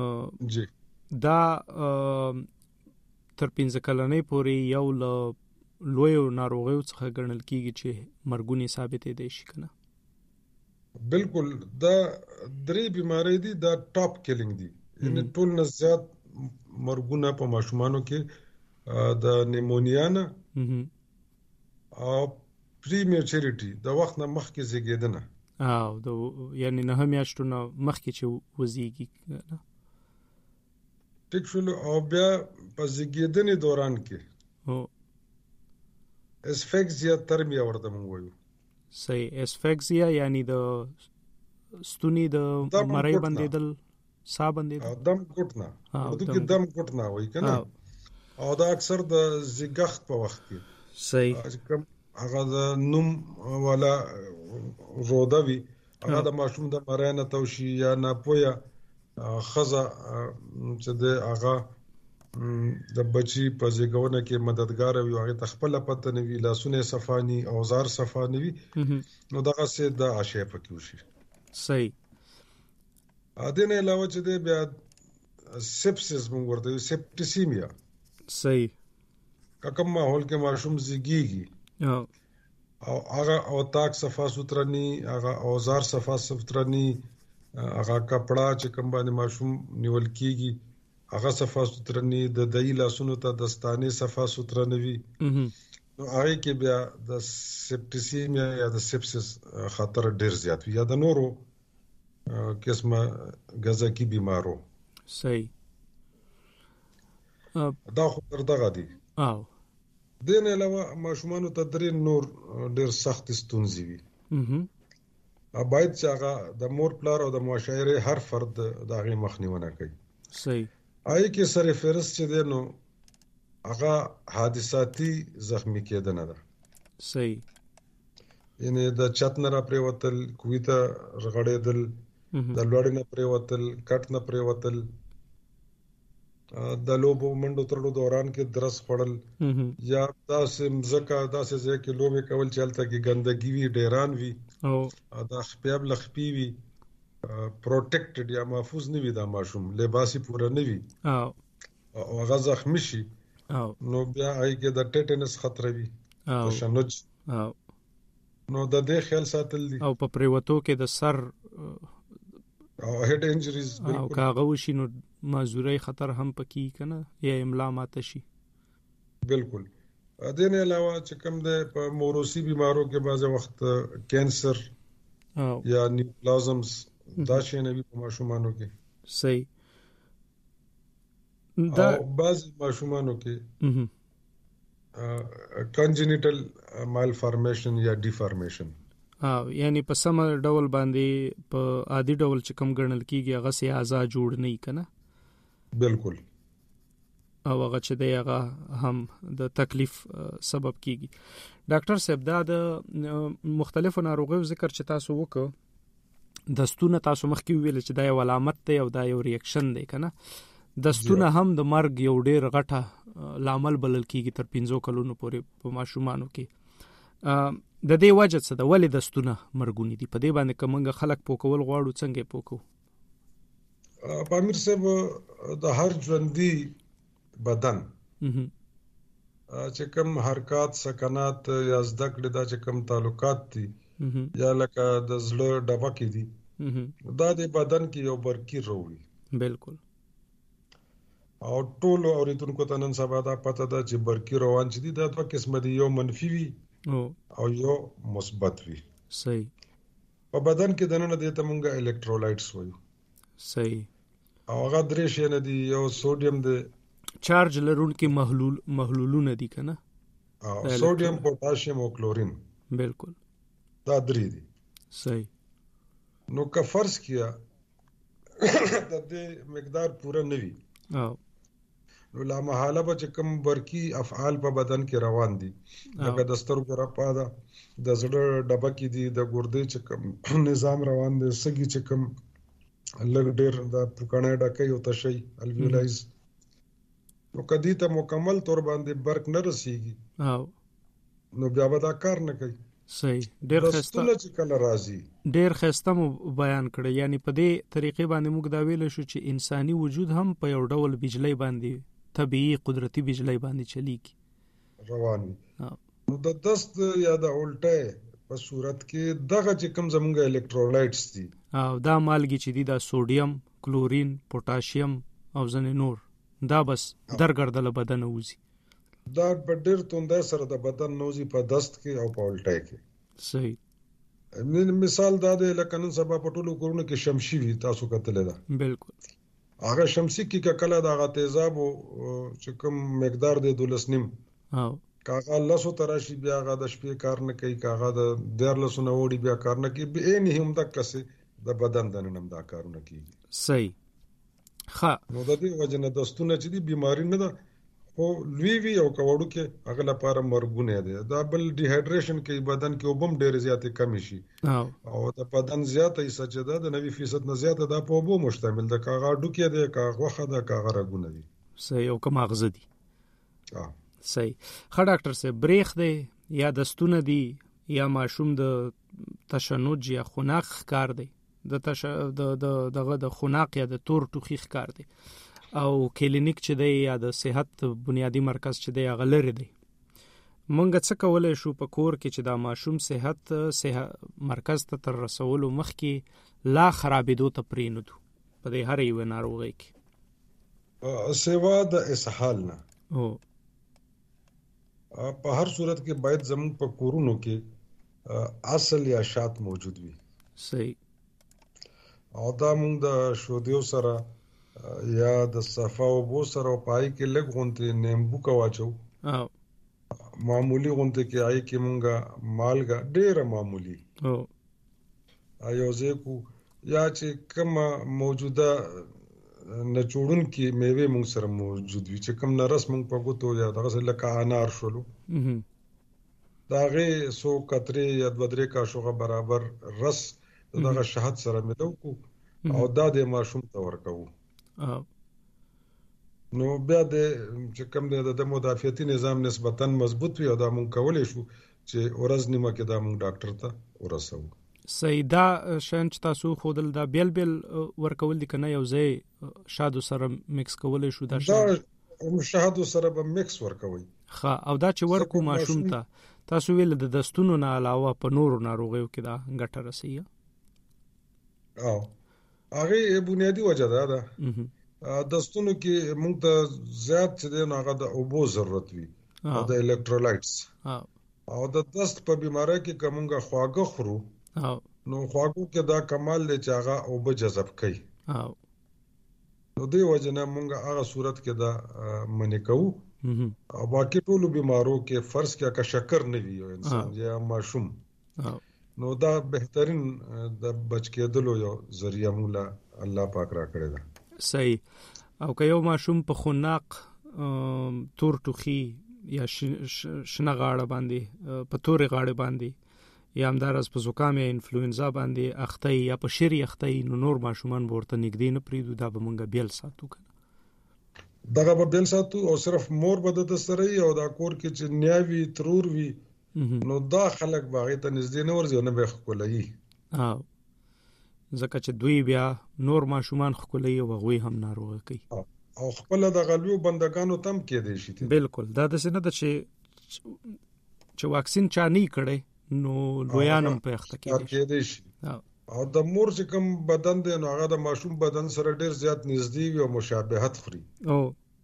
جی دا تر پنځه کلنې پورې یو ل لوی ناروغیو څخه ګڼل کیږي چې مرګونی ثابتې دي شي کنه. بالکل دا درې بیماری دي دا ټاپ کیلینګ دي، یعنی ټول نه زیات مرګونه په ماشومانو کې د نیمونیا نه او پری میچورټی د وخت نه مخکې زیږیدنه او د یعنی نه میاشتو نه مخکې چې وزیږي نه ټیک شول، او بیا په زیږیدنې دوران کې او اسفکسیا ترمیا ورته مونږ وایو. صحیح، اسفکسیا یعنی د ستونی د مړی بندیدل، سا بندیدل، دم ګټنا اردو کې دم ګټنا وایي کنه، او دا اکثر د زیږخت په وخت کې صحیح کوم هغه د نوم ولا رودوي هغه د ماشوم د مرانه توشي یا نه پویا خزه چې د هغه د بچي په زیږونه کې مددگار وي، هغه تخپل پته نه وی، لاسونه صفانی، اوزار صفانی وي، نو دغه څه د عاشې پکې وشي. صحیح. ا دې نه علاوه چې د بیا سپسس موږ ورته سپټیسیمیا. صحیح. کوم ماحول کې ماشوم زیږیږي او هغه او تاک صفا سوترنی، هغه اوزار صفا سوترنی، هغه کپڑا چې کوم باندې ماشوم نیول کیږي هغه صفا سوترنی، د دای لاسونو ته دستانه صفا سوترنوي، نو هغه کې بیا د سپټیسیمیا یا د سپسس خطر ډیر زیات وي، یا د نورو قسمه غذاکی بیمارو. صحیح. دا خو تر دغه دي. او دین علاوه ماشومانو ته درې نور ډیر سخت ستونزې وي. ا باید چې هغه د مور پلار او د معاشره هر فرد دغه مخنیونه کوي. صحیح. آی کې سره فرس چې دینو هغه حادثاتي زخمی کېدنه ده. صحیح. یعنی د چت نه را پریوتل، کویته رغړېدل، د لوړ نه پریوتل، کټ نه پریوتل، د لوبو منډو ترلو دوران کې درس خړل، یا داسې مزکه داسې ځای کې لوبې کول چې هلته کې ګندګي وي، ډیران وي، او د خپیاب لخپی وي، پروټیکټډ یا محفوظ نه وي، دا ماشوم لباسي پوره نه وي او هغه زخمی شي، نو بیا هغه کې د ټیټنس خطر وي، تشنج، نو د دې خیال ساتل دي، او په پریوتو کې د سر او هډ انجریز او کاغه وشي نو معذوري خطر هم پکې کنه یا املا ماته شي. بالکل. دې نه علاوه چې کوم د په موروثي بیمارو کې بعض وخت کینسر یا نیوپلازمز دا شي نه وي په ماشومانو کې. صحیح. دا بعض ماشومانو کې کنجنیټل مالفارمیشن یا ډیفارمیشن، ها یعنی په سم ډول باندې په عادي ډول چې کم ګڼل کیږي هغه سي اعضاء جوړ نه کنه. بالکل. او هغه چې دی هغه هم د تکلیف سبب کیږي. ډاکټر صاحب دا د مختلفو ناروغیو ذکر چې تاسو وکړو، دستونه تاسو مخکې ویل چې دا یو علامت دی او دا یو ریاکشن دی کنه، دستونه هم د مرګ یو ډیر غټه لامل بلل کیږي تر پنځو کلونو پورې په ماشومانو کې. د دې وجه څه ده، ولې دستونه مرګونی دي؟ په دې باندې کومه خلک پوکول غواړو څنګه پوکو؟ پامیر صاحب د هر ژوندۍ بدن چې کوم حرکات، سکنات یا زده کړې دا چې کوم تعلقات دي یا لکه د زړه ډبکې دي، دا د بدن کې یو برکی روي. بالکل. او ټول اوریدونکو ته نن سبا دا پته ده چې برکی روان چې دي دا دوه قسمه دي، یو منفي وي او یو مثبت وي. صحیح. په بدن کې دنه دي ته مونږه الکترولایټس وایو. صحیح. او هغه درې شي نه دي، یو سوډیم دی، چارج لرونکي محلول محلولونه دي کنه، او سوډیم، پوتاشیم او کلورین. بالکل. دا درې دي. صحیح. نو که فرض کیا د دې مقدار پوره نه وي، او نو لا محاله به چې کوم برکی افعال په بدن کې روان دي، لکه د سترګو رپاده، د زړه ډبکې دي، د ګردې چې کوم نظام روان دی، سږي چې کوم لږ ډیر د پوکڼه ډکې او تشي الویولایز، نو کدی ته مکمل تور باندې برک نه رسیږي، او نو بیا به دا کار نه کوي. صحیح. ډیر خسته چې کله راځي ډیر خسته مو بیان کړی، یعنی په دې طریقې باندې موږ دا ویل شو چې انساني وجود هم په یو ډول بجلی باندې، طبيعي قدرتي بجلی باندې چلیږي. روان وي. نو د دست یا د الټه په صورت کې دغه چې کوم زمونږ الکترولایټس دي او دا مالګي چې دي دا سوډیم، کلورین، پوتاشیم او ځنې نور، دا بس درګردله بدن وځي. دا په ډېر توندۍ سره د بدن نوځي په دست کې او په الټه کې. صحیح. مثال دا دی لکه نن سبا په ټولو کورونو کې شمشي وي، تاسو کتلې ده. بالکل. هغه شمشي کې کله د هغه تیزابو چې کوم مقدار دی دولس نیم او کاغه لاسو تراشي بیا هغه د شپې کار نه کوي، کاغه د دیر لاسو نه وړي بیا کار نه کوي، به نه هم د کسه د بدن د نن دا کارونه کوي. صحیح. ښه. نو د دې وجه نه دستونه چې دي بیماری نه ده، خو لوی وی او کوړو کې هغه لپاره مرګونه دي. دا بل ډي هایډریشن کې بدن کې وبم ډېر زیاتې کمی شي او د بدن زیاته حصہ چې ده د نوي فیصد نه زیاته ده په وبو مشتمل ده، کاغه ډوکې ده، کاغه وخه ده، کاغه رګونه دي. صحیح. او کوم مغز دي. ها صحیح. ښه ډاکټر صاحب، بریخ دی یا دستونه دي یا ماشوم د تشنج یا خناق ښکار دی، د تش د دغه د خناق یا د تور ټوخي ښکار دی او کلینیک چې دی یا د صحت بنیادی مرکز چې دی هغه لري دی، مونږ څه کولای شو په کور کې چې دا ماشوم صحت صحت مرکز ته تر رسولو مخکې لا خرابېدو ته پرېنودو په دې هر یو ناروغۍ کې سیوا د اسهال نه؟ او په هر صورت کې باید زموږ په کورونو کې اصل یا شات موجود وي. صحیح. او دا مونږ د شودیو سره یا د صفا او بو سره پای کې لګ غونته نیمبو کا واچو او معمولی غونته کې آی کې مونږه مالګه ډېر معمولی او ایو زیکو یا چې کومه موجوده نچوړون کې میوه مونږ سره موجود وي، چې کوم نرس مونږ په ګوتو یا دغه لکه انار شولو داغه سو کتري یا دوه کا شوغه برابر رس دغه شهد سره ملو کو او دا د ماشوم ته ورکو. او نو بیا د چې کوم د مدافعتي نظام نسبتاً مضبوط وي او دا مونږ کولای شو چې ورځ نیمه کې دا مونږ ډاکټر ته ورسو. سیدا شان چې تاسو خودل دا بیل بیل ورکول دي کنه یو ځای شادو سره مکس کولای شو دا شادو شادو سره به مکس ورکوي. ښه. او دا چې ورکو ماشوم ته تاسو ویل د دستونو نه علاوه په نورو ناروغیو کې دا ګټه رسي؟ او هغه بنیادی وجه ده ده دستونو کې موږ ته زیات څه دی نو هغه د اوبو ضرورت وي او د الکترولایټس او د دست په بیماری کې کومه خواږه خورو نو خواږو کې دا کمال دی چې هغه اوبه جذب کوي. نو دی وجه نه موږ هغه صورت کې دا منې کوو. او باقي ټولو بیمارو کې فرض کې که شکر نه وي یو انسان یا ماشوم نو دا بهترین د بچ کېدلو یو ذریعہ مولا الله پاک را کړی دا. صحیح. او که یو ماشوم په خناق، تور ټوخي یا شنه غاړه باندې، په تورې غاړه باندې یا همدارس په زکام یا انفلوئنزا باندې اخته یا په شری اخته، نو نور ماشومان ورته نږدې نه پریدو، دا به مونږ بیل ساتو کنه دغه به بیل ساتو او صرف مور به د سره او دا کور کې چې نیاوی ترور وي نو دا خلک باغې ته نږدې نه ورځي او نه به خولایي. او ځکه چې دوی بیا نور ماشومان خولایي او هغوی هم ناروغه کوي او خپل د غلو بندگانو تم کې دی شي. بالکل. دا د سینه د چې چې واکسین چا نه کړي نو لویانم په اخته کې دی شي. او د مور چې کوم بدن دی نو هغه د ماشوم بدن سره ډیر زیات نږدې وي او مشابهت خوري او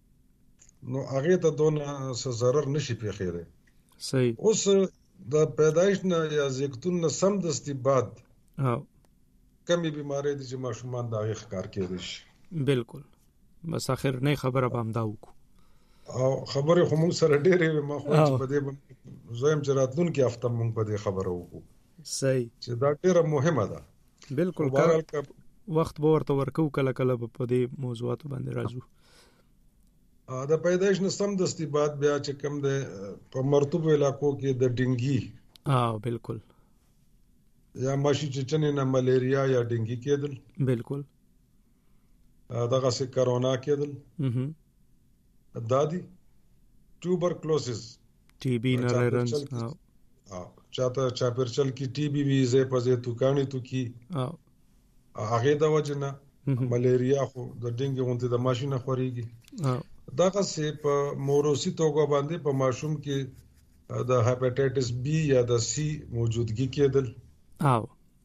نو هغه ته دونه څه ضرر نشي پیښیږي. صحیح. اوس د پیدایش نه یا زیږون نه سم دستي بعد او کمی بیماری دي چې ماشومان دا ښکار کېدي شي. بالکل. بس اخر نه خبره به هم دا وکړو او خبره خو موږ سره ډېرې ما خو چې په دې زویم چې راتلون کې هفته موږ په دې خبره وکړو. صحیح. چې دا ډېره مهمه ده. بالکل. وخت به ورته ورکو کله کله په دې موضوعاتو باندې راځو. د پیدایش نه سم دستي بعد بیا چې کوم د په مرطوبه علاقو کې د ډینګي اه بالکل یا ماشي چچنې نه ملیریا یا ډینګي کېدل. بالکل. دغه سه کرونا کېدل. اها دادی ټوبرکلوسس ټي بي نارنس اه چاته چاپرچل کی ټي بي وی زه پزې تو کانی تو کی اه هغه د وجنه ملیریا خو د ډینګي غونډه د ماشینه خوريږي. دغه سي په موروثي توګه باندې په ماشوم کې د هپاتایټس بی یا د سی موجودګي کېدل او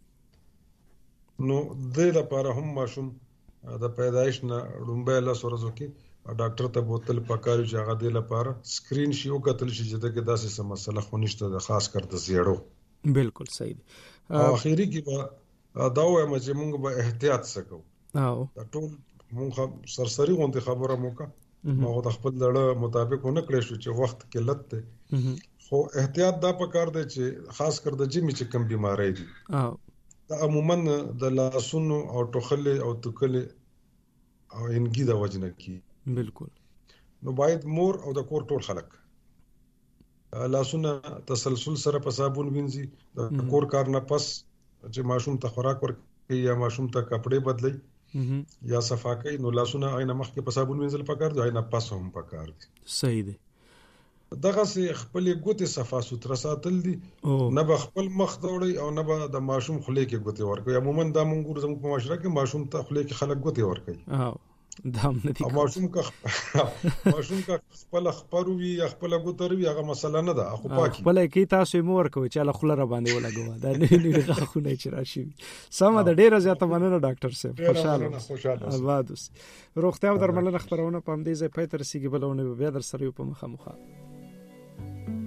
نو د لپاره هم ماشوم د پیدایش نه لومبه له سورزو کې ډاکټر ته بوتل پکاري چې هغه د لپاره سکرین شي او کتل شي چې دغه داسې سم مسله خونښت ده خاص کر د زیړو. بالکل صحیح. اخیری کې دا وایم چې موږ به احتیاط وکړو. او دا ټول موږ سرسری غونډه خبره موکا ما د خپل لړ مطابق نه کړی شو چې وخت کې لته خو احتیاط دا پکار دی چې خاص کر د جمی چې کم بیماری دي او دا عموما د لاسونو او ټوخل او توکل او انګي د وجنه کی بالکل. نو باید مور او د کور ټول خلک لاسونه تسلسل سره په صابون وینځي د کور کار نه پس چې ماشوم ته خوراک ورکړي یا ماشوم ته کپڑے بدلي یا صفاکي نو لاسونه عینه مخ کې په صابون وینځل پکار دي عینه پس هم پکار دي. صحیح دی. دغه سي خپل ګوتې صفا سوتره ساتل دي نه به خپل مخ دوړي او نه به د ماشوم خولې کې ګوتې ورکوي. عموما دا مونږ زموږ په معاشره کې ماشوم ته خولې کې خلک ګوتې ورکوي او دا هم نه دي. ماشوم کا ماشوم کا خپل خبروي یا خپل ګوتروي هغه مسله نه ده خو پاکي خپل کې تاسو مو ورکوي چې له خلره باندې ولګوا دا نه نه غاخونه چې راشي. سم د ډیره زیاته مننه ډاکټر صاحب. خوشاله خوشاله آباد اوسئ. روغتیا او درملنه خبرونه په همدې ځای پاتې رسیدي بلونه بیا در سره په مخه مخه.